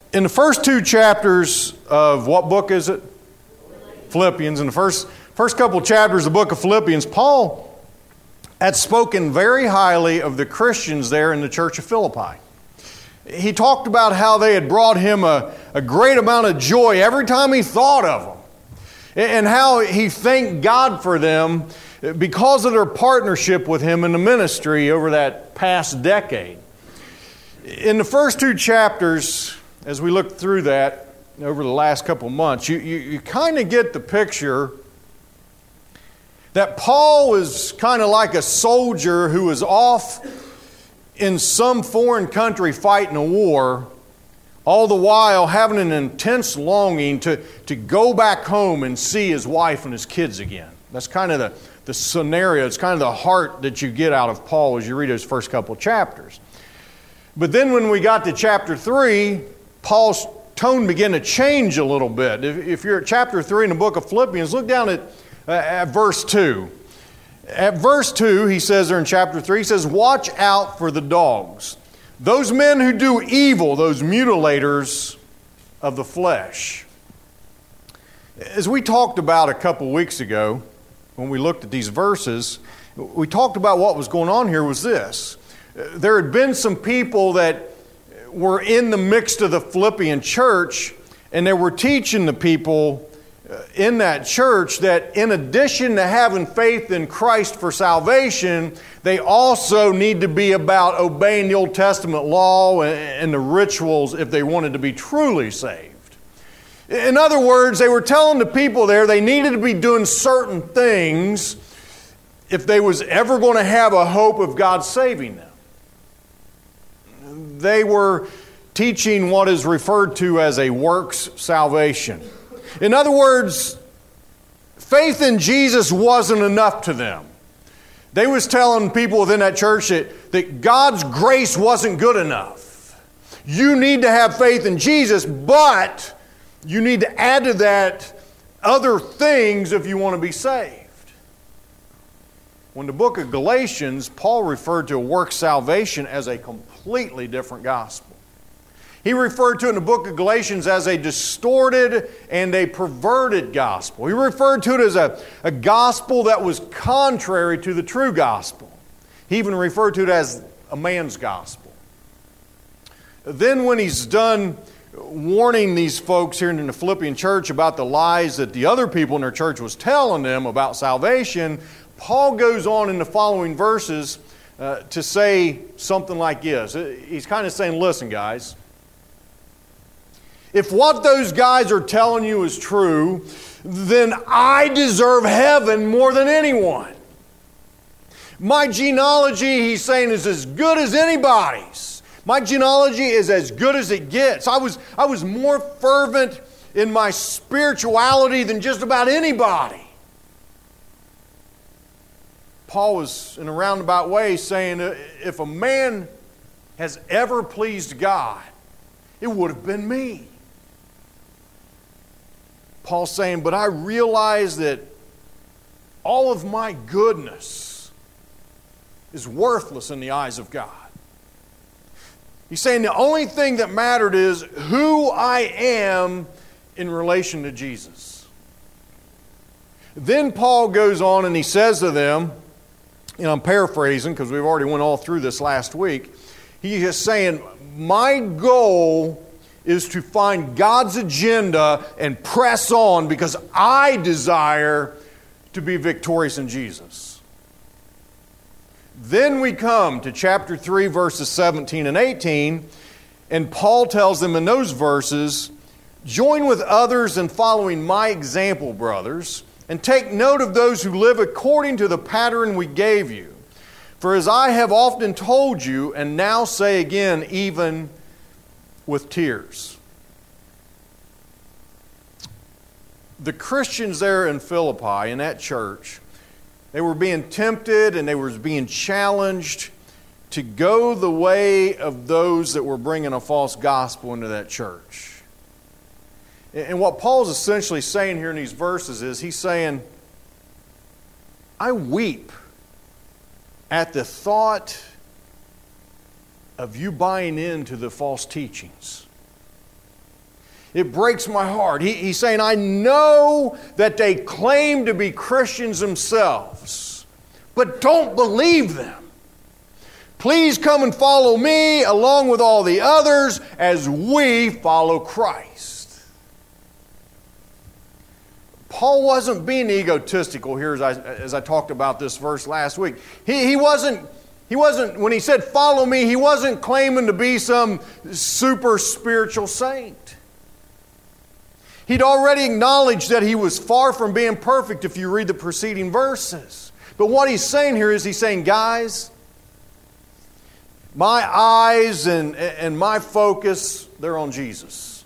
In the first two chapters of what book is it? Philippians. In the first couple chapters of the book of Philippians, Paul had spoken very highly of the Christians there in the church of Philippi. He talked about how they had brought him a great amount of joy every time he thought of them, and how he thanked God for them because of their partnership with him in the ministry over that past decade. In the first two chapters, as we look through that over the last couple of months, you kind of get the picture that Paul was kind of like a soldier who was off in some foreign country fighting a war, all the while having an intense longing to go back home and see his wife and his kids again. That's kind of the scenario. It's kind of the heart that you get out of Paul as you read those first couple of chapters. But then when we got to chapter 3, Paul's tone began to change a little bit. If you're at chapter 3 in the book of Philippians, look down at verse 2. At verse 2, he says there in chapter 3, he says, "Watch out for the dogs, those men who do evil, those mutilators of the flesh." As we talked about a couple weeks ago, when we looked at these verses, we talked about what was going on here was this. There had been some people that were in the midst of the Philippian church, and they were teaching the people in that church that in addition to having faith in Christ for salvation, they also need to be about obeying the Old Testament law and the rituals if they wanted to be truly saved. In other words, they were telling the people there they needed to be doing certain things if they was ever going to have a hope of God saving them. They were teaching what is referred to as a works salvation. In other words, faith in Jesus wasn't enough to them. They was telling people within that church that God's grace wasn't good enough. You need to have faith in Jesus, but you need to add to that other things if you want to be saved. When the book of Galatians, Paul referred to a work salvation as a completely different gospel. He referred to it in the book of Galatians as a distorted and a perverted gospel. He referred to it as a gospel that was contrary to the true gospel. He even referred to it as a man's gospel. Then when he's done warning these folks here in the Philippian church about the lies that the other people in their church was telling them about salvation, Paul goes on in the following verses to say something like this. He's kind of saying, listen, guys, if what those guys are telling you is true, then I deserve heaven more than anyone. My genealogy, he's saying, is as good as anybody's. My genealogy is as good as it gets. I was more fervent in my spirituality than just about anybody. Paul was, in a roundabout way, saying if a man has ever pleased God, it would have been me. Paul's saying, but I realize that all of my goodness is worthless in the eyes of God. He's saying the only thing that mattered is who I am in relation to Jesus. Then Paul goes on and he says to them, and I'm paraphrasing because we've already went all through this last week. He is saying, my goal is to find God's agenda and press on because I desire to be victorious in Jesus. Then we come to chapter 3, verses 17 and 18, and Paul tells them in those verses, join with others in following my example, brothers, and take note of those who live according to the pattern we gave you. For as I have often told you, and now say again, even with tears. The Christians there in Philippi, in that church, they were being tempted and they were being challenged to go the way of those that were bringing a false gospel into that church. And what Paul's essentially saying here in these verses is he's saying, I weep at the thought of you buying into the false teachings. It breaks my heart. He's saying, I know that they claim to be Christians themselves, but don't believe them. Please come and follow me along with all the others as we follow Christ. Paul wasn't being egotistical here as I talked about this verse last week. He wasn't, when he said follow me, he wasn't claiming to be some super spiritual saint. He'd already acknowledged that he was far from being perfect if you read the preceding verses. But what he's saying here is he's saying, guys, my eyes and my focus, they're on Jesus.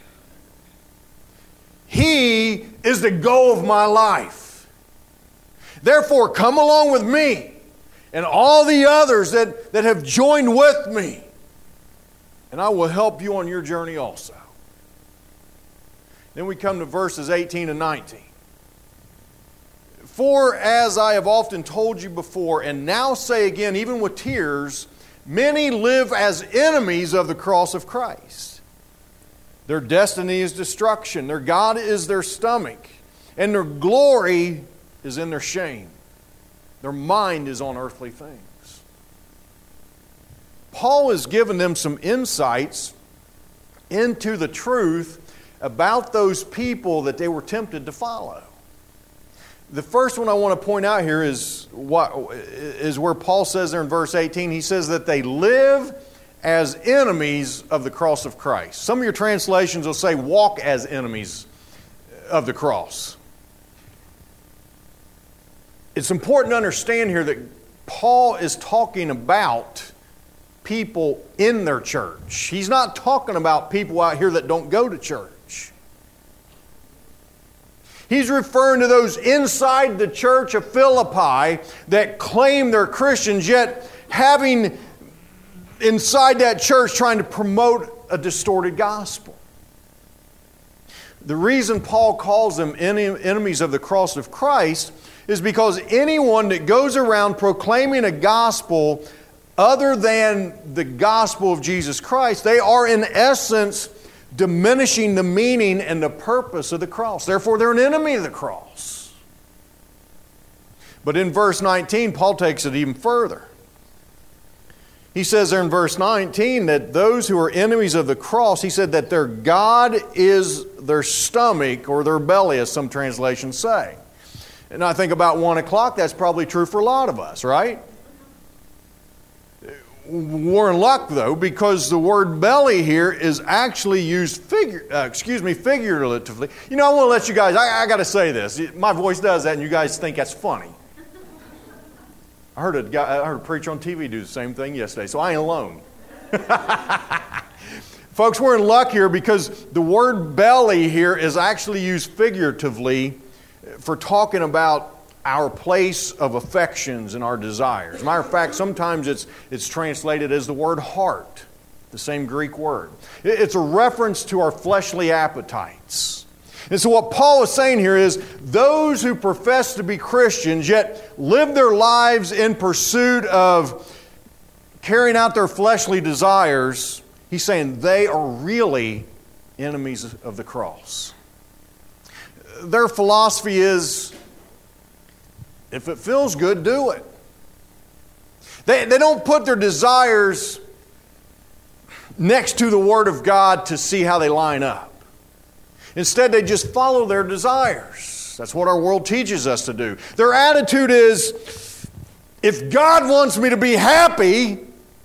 He is the goal of my life. Therefore, come along with me and all the others that have joined with me, and I will help you on your journey also. Then we come to verses 18 and 19. For as I have often told you before, and now say again, even with tears, many live as enemies of the cross of Christ. Their destiny is destruction. Their God is their stomach. And their glory is in their shame. Their mind is on earthly things. Paul has given them some insights into the truth about those people that they were tempted to follow. The first one I want to point out here is where Paul says there in verse 18, he says that they live as enemies of the cross of Christ. Some of your translations will say walk as enemies of the cross. It's important to understand here that Paul is talking about people in their church. He's not talking about people out here that don't go to church. He's referring to those inside the church of Philippi that claim they're Christians, yet having inside that church trying to promote a distorted gospel. The reason Paul calls them enemies of the cross of Christ is because anyone that goes around proclaiming a gospel other than the gospel of Jesus Christ, they are in essence diminishing the meaning and the purpose of the cross. Therefore, they're an enemy of the cross. But in verse 19, Paul takes it even further. He says there in verse 19 that those who are enemies of the cross, he said that their God is their stomach or their belly, as some translations say. And I think about 1 o'clock, that's probably true for a lot of us, right? We're in luck, though, because the word belly here is actually used figuratively. You know, I want to let you guys, I got to say this. My voice does that, and you guys think that's funny. I heard a preacher on TV do the same thing yesterday, so I ain't alone. Folks, we're in luck here because the word belly here is actually used figuratively for talking about our place of affections and our desires. As a matter of fact, sometimes it's translated as the word heart, the same Greek word. It's a reference to our fleshly appetites. And so what Paul is saying here is those who profess to be Christians yet live their lives in pursuit of carrying out their fleshly desires, he's saying they are really enemies of the cross. Their philosophy is, if it feels good, do it. They don't put their desires next to the Word of God to see how they line up. Instead, they just follow their desires. That's what our world teaches us to do. Their attitude is, if God wants me to be happy,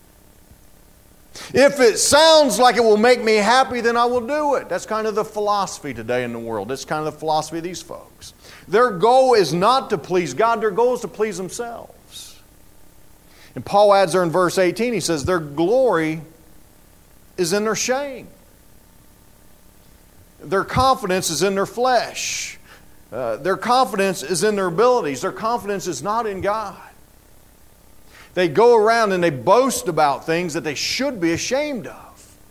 if it sounds like it will make me happy, then I will do it. That's kind of the philosophy today in the world. That's kind of the philosophy of these folks. Their goal is not to please God. Their goal is to please themselves. And Paul adds there in verse 18, he says, their glory is in their shame. Their confidence is in their flesh. Their confidence is in their abilities. Their confidence is not in God. They go around and they boast about things that they should be ashamed of.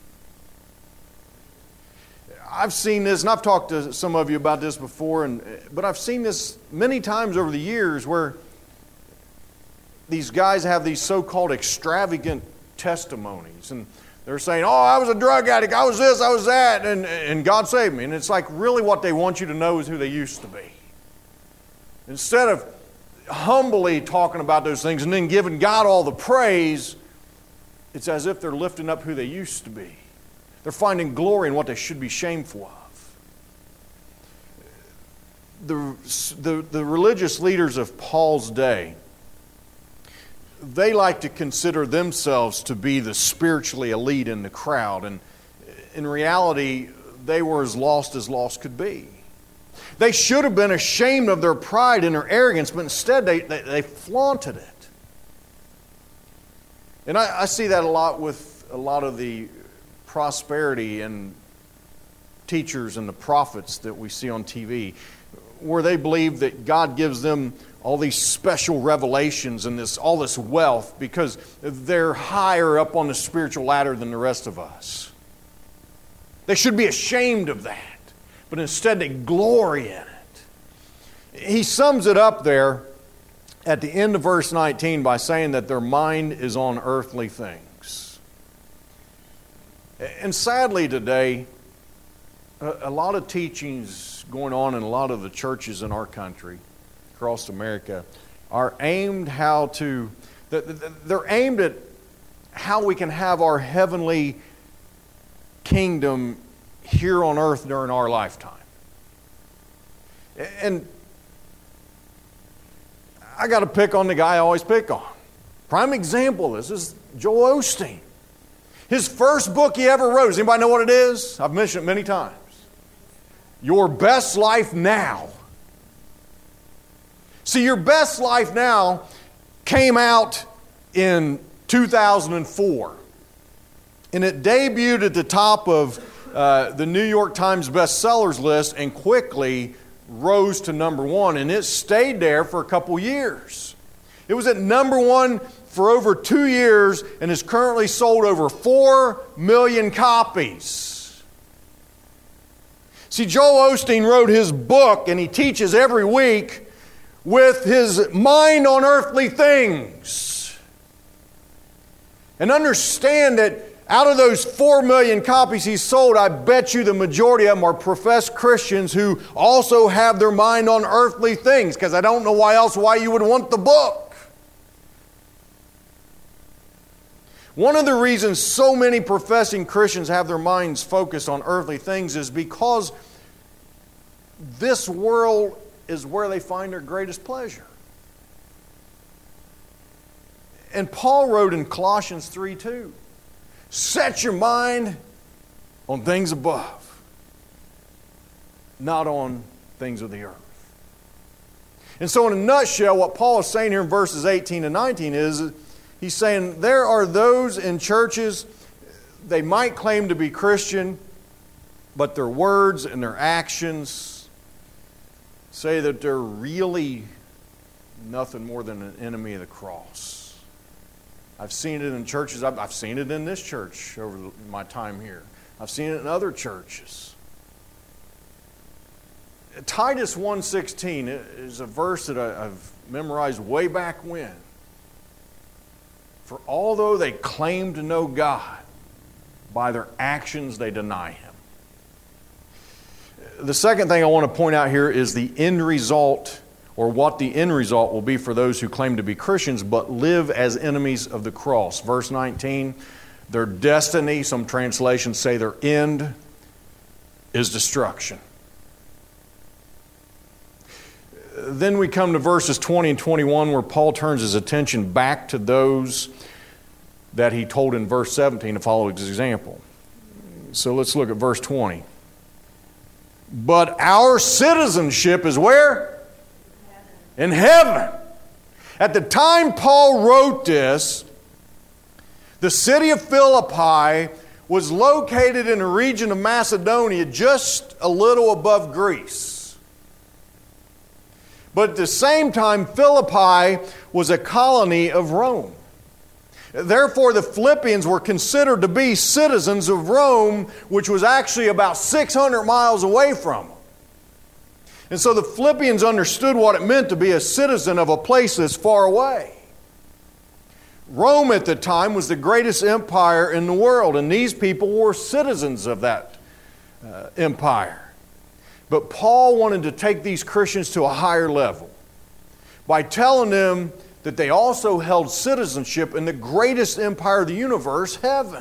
I've seen this, and I've talked to some of you about this before, but I've seen this many times over the years where these guys have these so-called extravagant testimonies. And They're saying, oh, I was a drug addict, I was this, I was that, and God saved me. And it's like really what they want you to know is who they used to be. Instead of humbly talking about those things and then giving God all the praise, it's as if they're lifting up who they used to be. They're finding glory in what they should be shameful of. The religious leaders of Paul's day, they like to consider themselves to be the spiritually elite in the crowd. And in reality, they were as lost could be. They should have been ashamed of their pride and their arrogance, but instead they flaunted it. And I see that a lot with a lot of the prosperity and teachers and the prophets that we see on TV, where they believe that God gives them all these special revelations and all this wealth because they're higher up on the spiritual ladder than the rest of us. They should be ashamed of that, but instead they glory in it. He sums it up there at the end of verse 19 by saying that their mind is on earthly things. And sadly today, a lot of teachings going on in a lot of the churches in our country, across America, are aimed they're aimed at how we can have our heavenly kingdom here on earth during our lifetime. And I got to pick on the guy I always pick on. Prime example of this is Joel Osteen. His first book he ever wrote, does anybody know what it is? I've mentioned it many times. Your Best Life Now. See, Your Best Life Now came out in 2004. And it debuted at the top of the New York Times bestsellers list and quickly rose to number one. And it stayed there for a couple years. It was at number one for over 2 years and has currently sold over 4 million copies. See, Joel Osteen wrote his book and he teaches every week with his mind on earthly things. And understand that out of those 4 million copies he sold, I bet you the majority of them are professed Christians who also have their mind on earthly things, because I don't know why you would want the book. One of the reasons so many professing Christians have their minds focused on earthly things is because this world is where they find their greatest pleasure. And Paul wrote in Colossians 3:2, set your mind on things above, not on things of the earth. And so in a nutshell, what Paul is saying here in verses 18 and 19 is, he's saying there are those in churches, they might claim to be Christian, but their words and their actions say that they're really nothing more than an enemy of the cross. I've seen it in churches. I've seen it in this church over my time here. I've seen it in other churches. Titus 1:16 is a verse that I've memorized way back when. For although they claim to know God, by their actions they deny Him. The second thing I want to point out here is the end result, or what the end result will be for those who claim to be Christians but live as enemies of the cross. Verse 19, their destiny, some translations say their end, is destruction. Then we come to verses 20 and 21 where Paul turns his attention back to those that he told in verse 17 to follow his example. So let's look at verse 20. But our citizenship is where? In heaven. At the time Paul wrote this, the city of Philippi was located in a region of Macedonia just a little above Greece. But at the same time, Philippi was a colony of Rome. Therefore, the Philippians were considered to be citizens of Rome, which was actually about 600 miles away from them. And so the Philippians understood what it meant to be a citizen of a place that's far away. Rome at the time was the greatest empire in the world, and these people were citizens of that empire. But Paul wanted to take these Christians to a higher level by telling them that they also held citizenship in the greatest empire of the universe, heaven.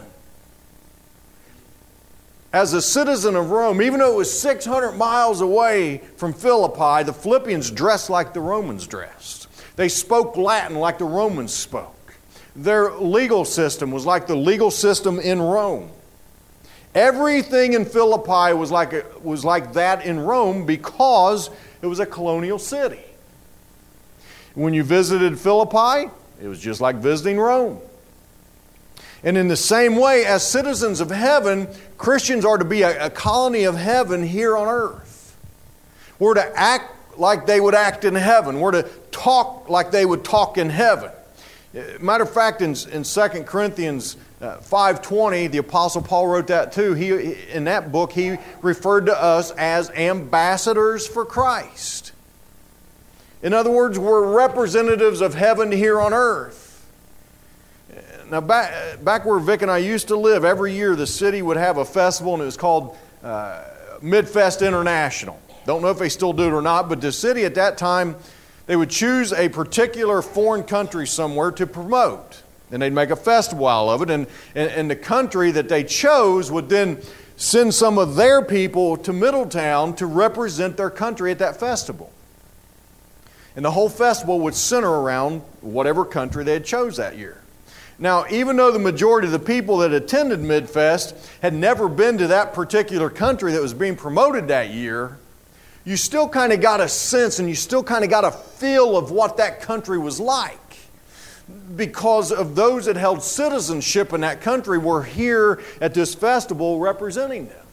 As a citizen of Rome, even though it was 600 miles away from Philippi, the Philippians dressed like the Romans dressed. They spoke Latin like the Romans spoke. Their legal system was like the legal system in Rome. Everything in Philippi was like that in Rome because it was a colonial city. When you visited Philippi, it was just like visiting Rome. And in the same way, as citizens of heaven, Christians are to be a colony of heaven here on earth. We're to act like they would act in heaven. We're to talk like they would talk in heaven. Matter of fact, in 2 Corinthians 5:20, the Apostle Paul wrote that too. In that book, he referred to us as ambassadors for Christ. In other words, we're representatives of heaven here on earth. Now, back where Vic and I used to live, every year the city would have a festival, and it was called Midfest International. Don't know if they still do it or not, but the city at that time, they would choose a particular foreign country somewhere to promote. And they'd make a festival out of it. And the country that they chose would then send some of their people to Middletown to represent their country at that festival. And the whole festival would center around whatever country they had chose that year. Now, even though the majority of the people that attended Midfest had never been to that particular country that was being promoted that year, you still kind of got a sense and you still kind of got a feel of what that country was like. Because of those that held citizenship in that country were here at this festival representing them.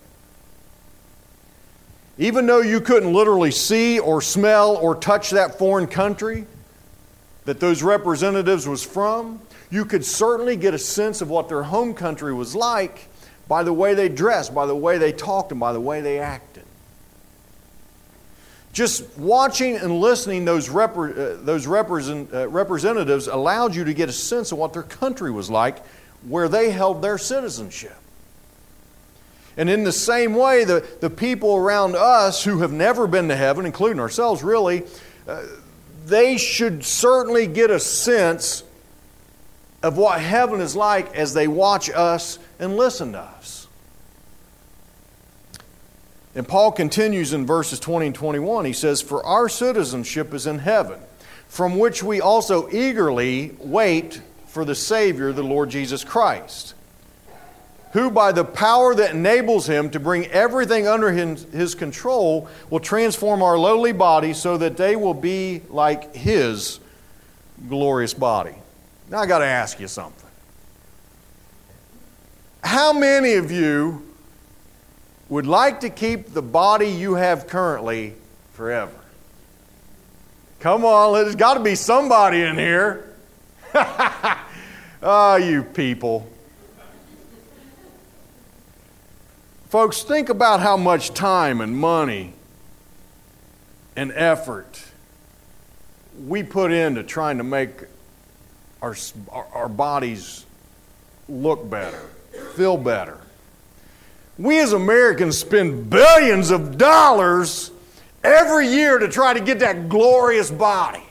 Even though you couldn't literally see or smell or touch that foreign country that those representatives was from, you could certainly get a sense of what their home country was like by the way they dressed, by the way they talked, and by the way they acted. Just watching and listening those representatives allowed you to get a sense of what their country was like, where they held their citizenship. And in the same way, the people around us who have never been to heaven, including ourselves really, they should certainly get a sense of what heaven is like as they watch us and listen to us. And Paul continues in verses 20 and 21. He says, "For our citizenship is in heaven, from which we also eagerly wait for the Savior, the Lord Jesus Christ, who by the power that enables Him to bring everything under His control will transform our lowly bodies so that they will be like His glorious body." Now I got to ask you something. How many of you would like to keep the body you have currently forever? Come on, there's got to be somebody in here. Oh, you people. Folks, think about how much time and money and effort we put into trying to make our bodies look better, feel better. We as Americans spend billions of dollars every year to try to get that glorious body.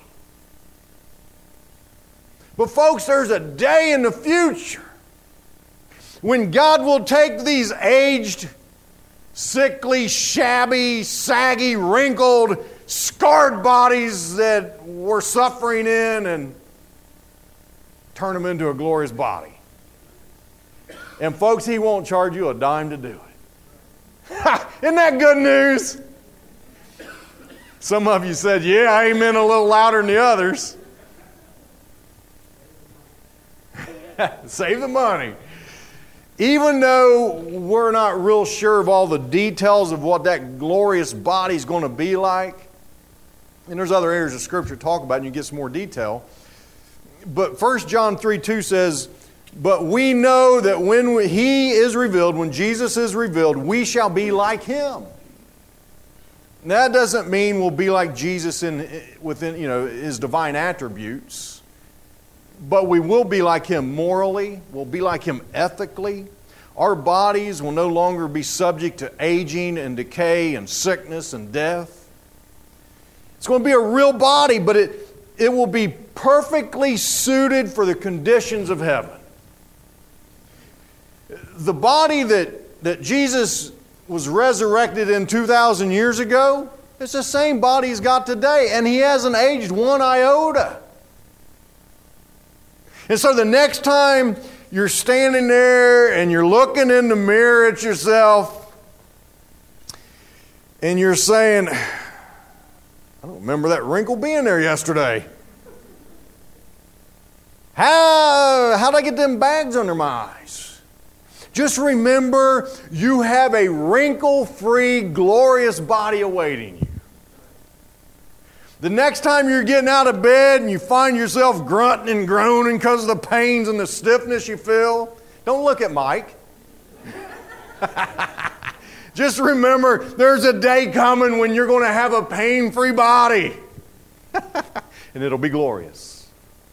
But folks, there's a day in the future when God will take these aged, sickly, shabby, saggy, wrinkled, scarred bodies that we're suffering in and turn them into a glorious body. And folks, He won't charge you a dime to do it. Isn't that good news? Some of you said, yeah, amen, a little louder than the others. Save the money. Even though we're not real sure of all the details of what that glorious body is going to be like, and there's other areas of Scripture to talk about and you get some more detail. But 1 John 3:2 says, "But we know that when He is revealed, when Jesus is revealed, we shall be like Him." Now, that doesn't mean we'll be like Jesus within His divine attributes. but we will be like Him morally. We'll be like Him ethically. Our bodies will no longer be subject to aging and decay and sickness and death. It's going to be a real body, but it will be perfectly suited for the conditions of heaven. The body that Jesus was resurrected in 2,000 years ago, it's the same body He's got today, and He hasn't aged one iota. And so the next time you're standing there and you're looking in the mirror at yourself and you're saying, I don't remember that wrinkle being there yesterday. How'd I get them bags under my eyes? Just remember, you have a wrinkle-free, glorious body awaiting you. The next time you're getting out of bed and you find yourself grunting and groaning because of the pains and the stiffness you feel, don't look at Mike. Just remember, there's a day coming when you're going to have a pain-free body. And it'll be glorious.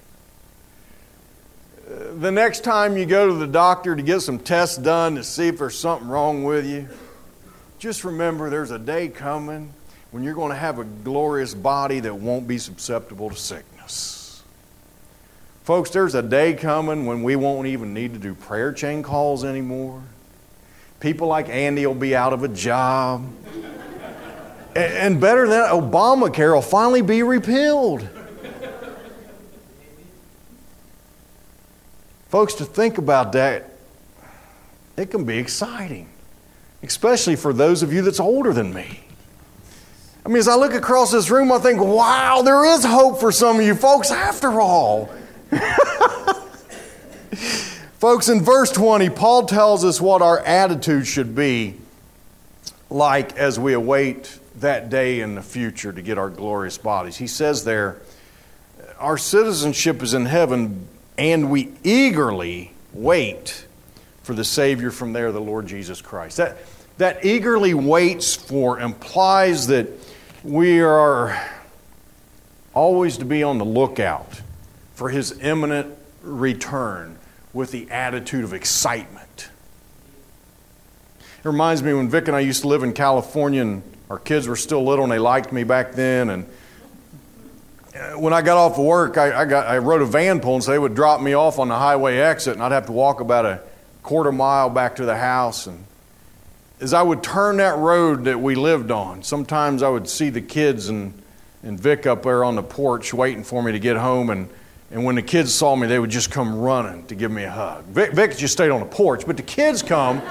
The next time you go to the doctor to get some tests done to see if there's something wrong with you, just remember there's a day coming when you're going to have a glorious body that won't be susceptible to sickness. Folks, there's a day coming when we won't even need to do prayer chain calls anymore. People like Andy will be out of a job. And better than that, Obamacare will finally be repealed. Folks, to think about that, it can be exciting, especially for those of you that's older than me. I mean, as I look across this room, I think, wow, there is hope for some of you folks after all. Folks, in verse 20, Paul tells us what our attitude should be like as we await that day in the future to get our glorious bodies. He says there, our citizenship is in heaven, and we eagerly wait for the Savior from there, the Lord Jesus Christ. That eagerly waits for implies that we are always to be on the lookout for His imminent return with the attitude of excitement. It reminds me when Vic and I used to live in California and our kids were still little and they liked me back then. And when I got off of work, I rode a van pull, and so they would drop me off on the highway exit and I'd have to walk about a quarter mile back to the house. And as I would turn that road that we lived on, sometimes I would see the kids and Vic up there on the porch waiting for me to get home. And when the kids saw me, they would just come running to give me a hug. Vic just stayed on the porch, but the kids come.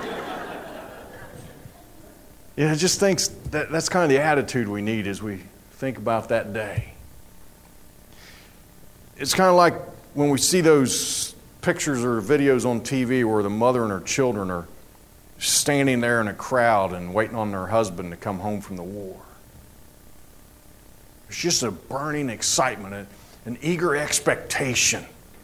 I just think that's kind of the attitude we need as we think about that day. It's kind of like when we see those pictures or videos on TV where the mother and her children are standing there in a crowd and waiting on their husband to come home from the war. It's just a burning excitement, an eager expectation.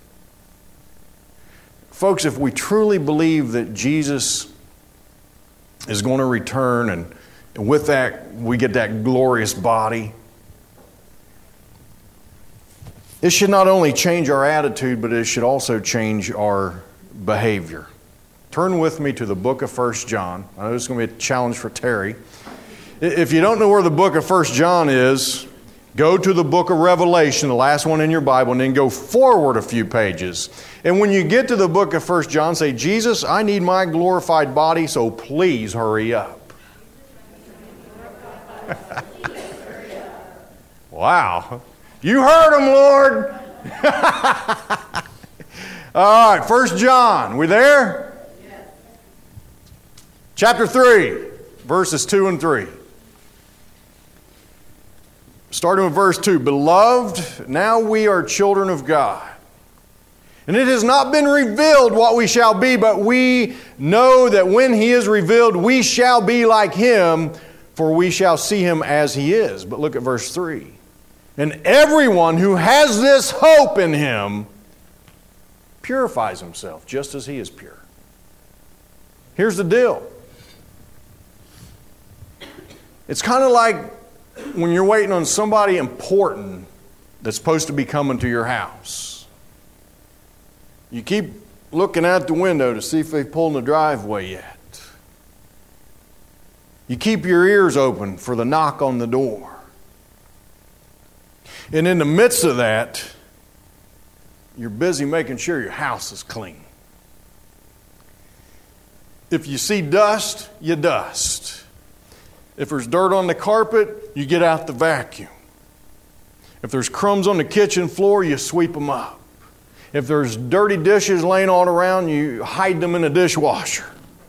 Folks, if we truly believe that Jesus is going to return and with that we get that glorious body, it should not only change our attitude, but it should also change our behavior. Turn with me to the book of 1 John. I know this is going to be a challenge for Terry. If you don't know where the book of 1 John is, go to the book of Revelation, the last one in your Bible, and then go forward a few pages. And when you get to the book of 1 John, say, Jesus, I need my glorified body, so please hurry up. Wow. You heard him, Lord. All right, 1 John. We there? Yes. Chapter 3, verses 2 and 3. Starting with verse 2. Beloved, now we are children of God. And it has not been revealed what we shall be, but we know that when He is revealed, we shall be like Him, for we shall see Him as He is. But look at verse 3. And everyone who has this hope in Him purifies himself just as He is pure. Here's the deal. It's kind of like when you're waiting on somebody important that's supposed to be coming to your house. You keep looking out the window to see if they've pulled in the driveway yet. You keep your ears open for the knock on the door. And in the midst of that, you're busy making sure your house is clean. If you see dust, you dust. If there's dirt on the carpet, you get out the vacuum. If there's crumbs on the kitchen floor, you sweep them up. If there's dirty dishes laying all around, you hide them in a dishwasher.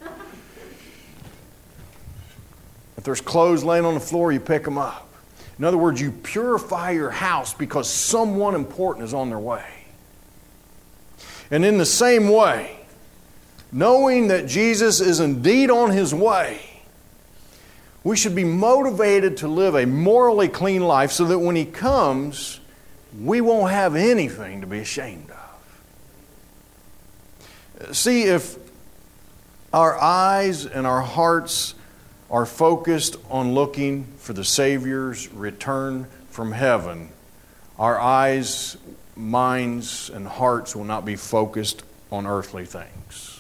If there's clothes laying on the floor, you pick them up. In other words, you purify your house because someone important is on their way. And in the same way, knowing that Jesus is indeed on His way, we should be motivated to live a morally clean life so that when He comes, we won't have anything to be ashamed of. See, if our eyes and our hearts are focused on looking for the Savior's return from heaven, our eyes, minds, and hearts will not be focused on earthly things.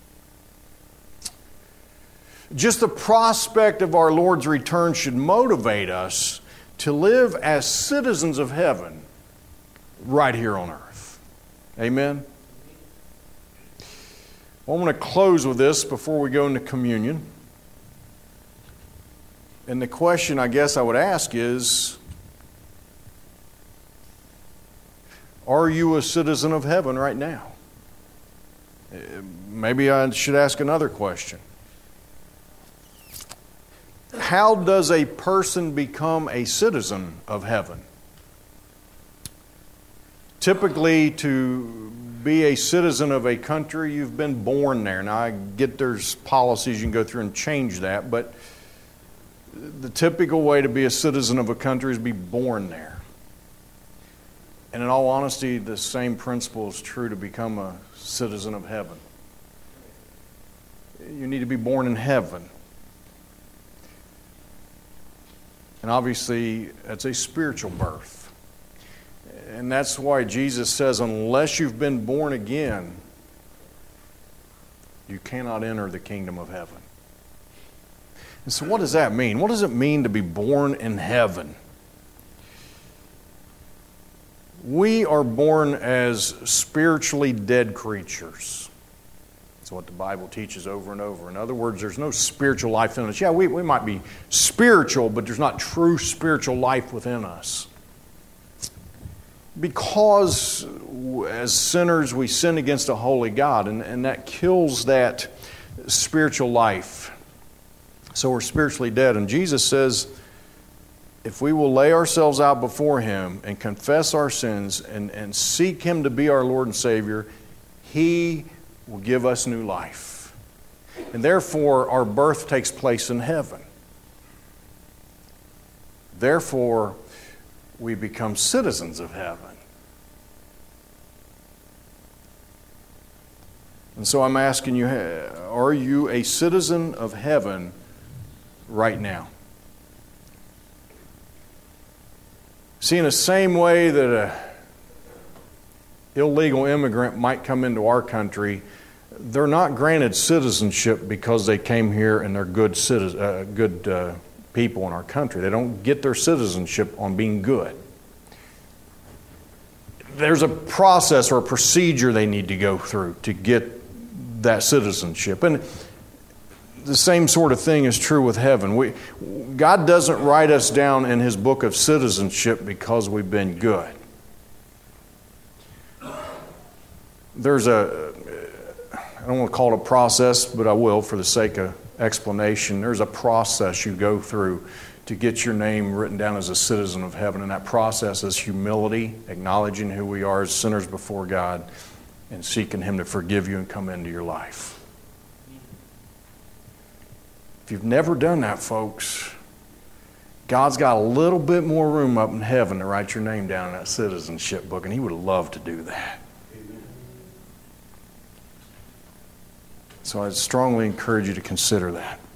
Just the prospect of our Lord's return should motivate us to live as citizens of heaven right here on earth. Amen? Well, I'm going to close with this before we go into communion. And the question I guess I would ask is, are you a citizen of heaven right now? Maybe I should ask another question. How does a person become a citizen of heaven? Typically, to be a citizen of a country, you've been born there. Now, I get there's policies you can go through and change that, but the typical way to be a citizen of a country is to be born there. And in all honesty, the same principle is true to become a citizen of heaven. You need to be born in heaven. And obviously, that's a spiritual birth. And that's why Jesus says, unless you've been born again, you cannot enter the kingdom of heaven. And so what does that mean? What does it mean to be born in heaven? We are born as spiritually dead creatures. That's what the Bible teaches over and over. In other words, there's no spiritual life in us. Yeah, we might be spiritual, but there's not true spiritual life within us. Because as sinners, we sin against a holy God, and that kills that spiritual life. So we're spiritually dead. And Jesus says, if we will lay ourselves out before Him and confess our sins and seek Him to be our Lord and Savior, He will give us new life. And therefore, our birth takes place in heaven. Therefore, we become citizens of heaven. And so I'm asking you, are you a citizen of heaven right now? See, in the same way that an illegal immigrant might come into our country, they're not granted citizenship because they came here and they're good people in our country. They don't get their citizenship on being good. There's a process or a procedure they need to go through to get that citizenship. And the same sort of thing is true with heaven. God doesn't write us down in His book of citizenship because we've been good. There's I don't want to call it a process, but I will for the sake of explanation. There's a process you go through to get your name written down as a citizen of heaven. And that process is humility, acknowledging who we are as sinners before God, and seeking Him to forgive you and come into your life. If you've never done that, folks, God's got a little bit more room up in heaven to write your name down in that citizenship book, and He would love to do that. So I strongly encourage you to consider that.